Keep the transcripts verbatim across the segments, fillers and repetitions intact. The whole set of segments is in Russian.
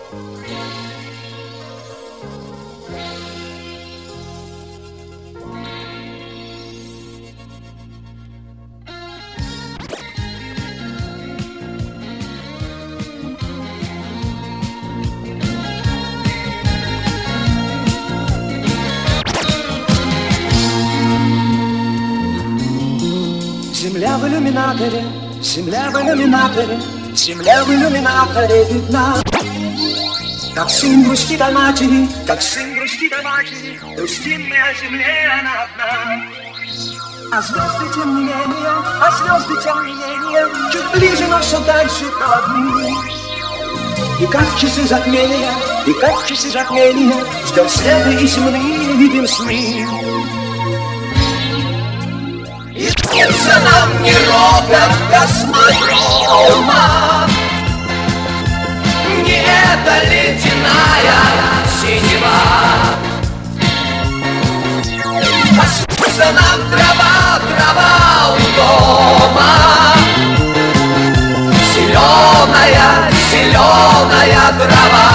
Земля в иллюминаторе, земля в иллюминаторе, земля в иллюминаторе видна. Как сын грустит о матери, как сын грустит о матери, грустит мы о земле, она одна. А звезды тем не менее, а звезды тем не менее, чуть ближе, но все дальше холодны. И как в часы затмения, и как в часы затмения, ждем света и земли, видим сны. И снится нам не рокот космодрома, не эта ледяная синева, а снится нам трава, трава у дома, зеленая, зеленая трава.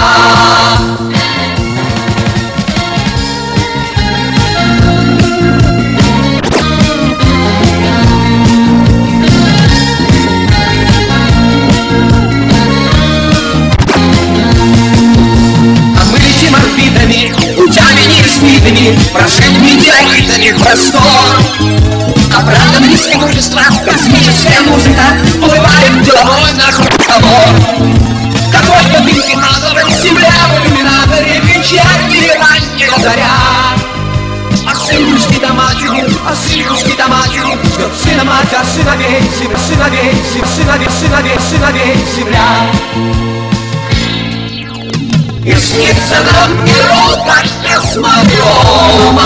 Путями неизведанными, прожить метеоритами простор. Обратно близкое мужество, космическая музыка плывает головой наш разговор. Какой побитый надо, земля в иллюминаторе, вечерняя ранняя заря. А сын грустит о матери, а сын грустит о матери, ждет сына мать, а сыновей, сыновей, сыновей, сыновей, сыновей земля. И снится нам не рокот космодрома,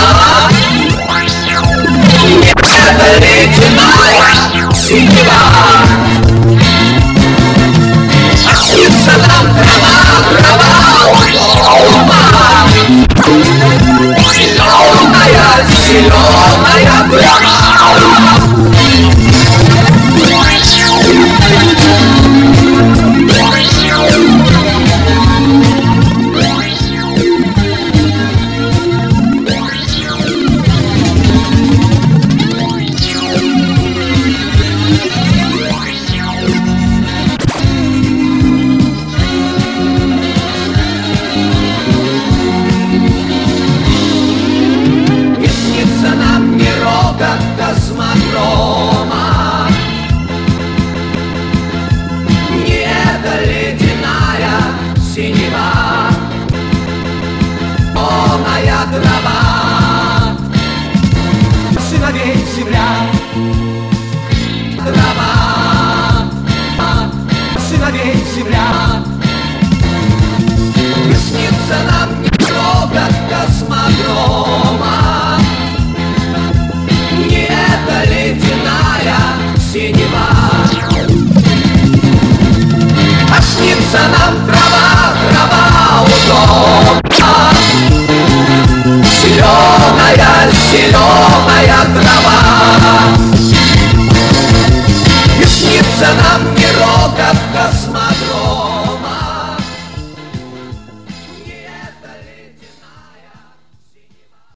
не эта ледяная синева, а снится нам трава, трава у дома, зеленая, зеленая трава. Нам трава, трава у дома, зеленая, зеленая.